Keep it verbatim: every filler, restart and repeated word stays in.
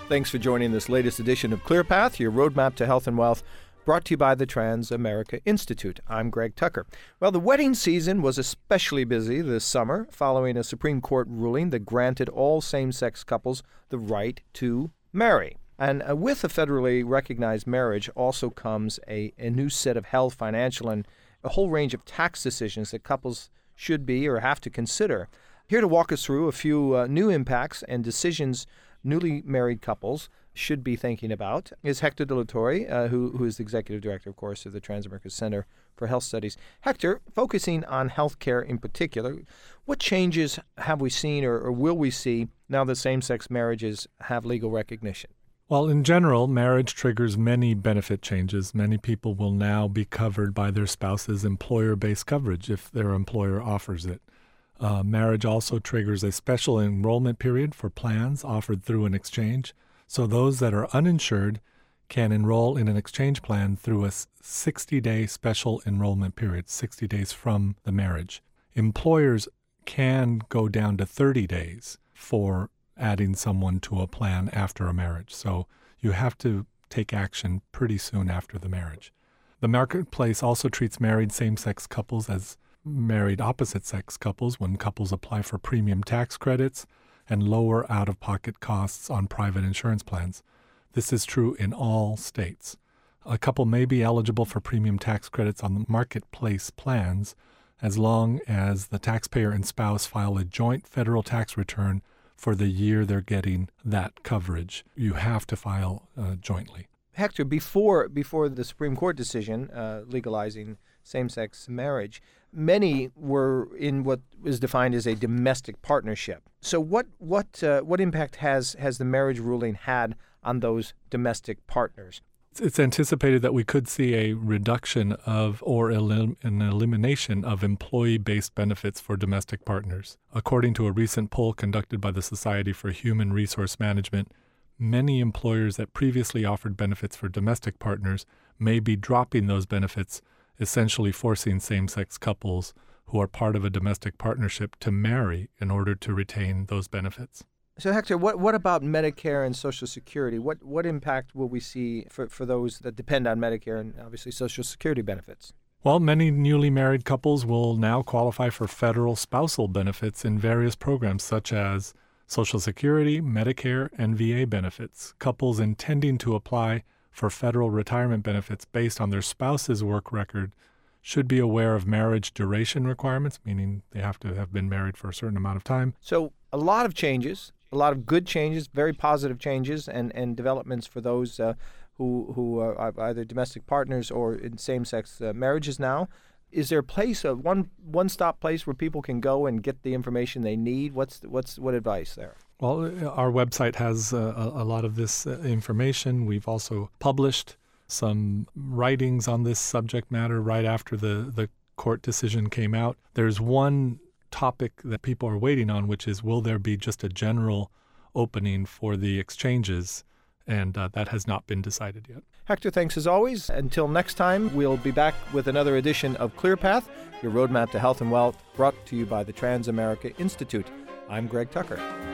Thanks for joining this latest edition of ClearPath, your roadmap to health and wealth, brought to you by the Transamerica Institute. I'm Greg Tucker. Well, the wedding season was especially busy this summer following a Supreme Court ruling that granted all same-sex couples the right to marry. And uh, with a federally recognized marriage also comes a, a new set of health, financial, and a whole range of tax decisions that couples should be or have to consider. Here to walk us through a few uh, new impacts and decisions newly married couples should be thinking about is Hector De La Torre, uh, who, who is the executive director, of course, of the Transamerica Center for Health Studies. Hector, focusing on healthcare in particular, what changes have we seen or, or will we see now that same-sex marriages have legal recognition? Well, in general, marriage triggers many benefit changes. Many people will now be covered by their spouse's employer-based coverage if their employer offers it. Uh, marriage also triggers a special enrollment period for plans offered through an exchange. So those that are uninsured can enroll in an exchange plan through a sixty-day special enrollment period, sixty days from the marriage. Employers can go down to thirty days for adding someone to a plan after a marriage. So you have to take action pretty soon after the marriage. The marketplace also treats married same-sex couples as married opposite-sex couples when couples apply for premium tax credits and lower out-of-pocket costs on private insurance plans. This is true in all states. A couple may be eligible for premium tax credits on the marketplace plans as long as the taxpayer and spouse file a joint federal tax return for the year they're getting that coverage. You have to file uh, jointly. Hector, before before the Supreme Court decision uh, legalizing same-sex marriage, many were in what is defined as a domestic partnership. So what what uh, what impact has has the marriage ruling had on those domestic partners? It's anticipated that we could see a reduction of or elim- an elimination of employee-based benefits for domestic partners. According to a recent poll conducted by the Society for Human Resource Management, many employers that previously offered benefits for domestic partners may be dropping those benefits, essentially forcing same-sex couples who are part of a domestic partnership to marry in order to retain those benefits. So, Hector, what, what about Medicare and Social Security? What what impact will we see for, for those that depend on Medicare and obviously Social Security benefits? Well, many newly married couples will now qualify for federal spousal benefits in various programs such as Social Security, Medicare, and V A benefits. Couples intending to apply for federal retirement benefits based on their spouse's work record should be aware of marriage duration requirements, meaning they have to have been married for a certain amount of time. So a lot of changes, a lot of good changes, very positive changes and, and developments for those uh, who, who are either domestic partners or in same-sex uh, marriages now. Is there a place, a one, one-stop place where people can go and get the information they need? What's what's what advice there? Well, our website has uh, a, a lot of this uh, information. We've also published some writings on this subject matter right after the, the court decision came out. There's one topic that people are waiting on, which is will there be just a general opening for the exchanges? And uh, that has not been decided yet. Hector, thanks as always. Until next time, we'll be back with another edition of ClearPath, your roadmap to health and wealth, brought to you by the Transamerica Institute. I'm Greg Tucker.